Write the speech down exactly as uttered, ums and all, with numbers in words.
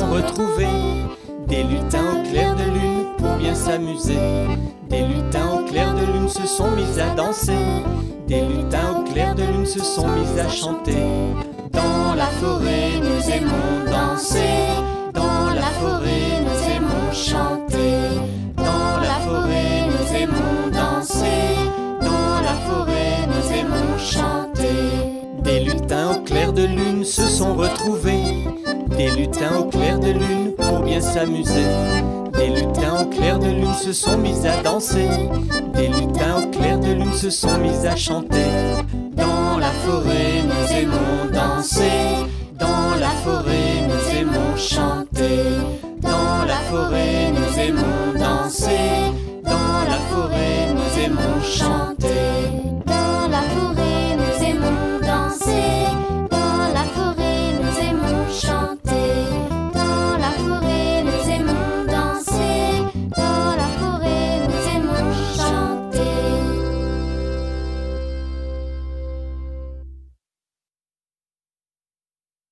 sont retrouvés. Des lutins au clair de lune pour bien s'amuser. Des lutins au clair de lune se sont mis à danser. Des lutins au clair de lune se sont mis à chanter. Dans la forêt nous aimons danser. Dans la forêt nous aimons chanter. Dans la forêt nous aimons danser. Dans la forêt nous aimons chanter. Des lutins au clair de lune se sont retrouvés. Des lutins au clair de lune pour bien s'amuser. Des lutins au clair de lune se sont mis à danser. Des lutins au clair de lune se sont mis à chanter. Dans la forêt nous aimons danser. Dans la forêt nous aimons chanter. Dans la forêt nous aimons danser. Dans la forêt nous aimons chanter.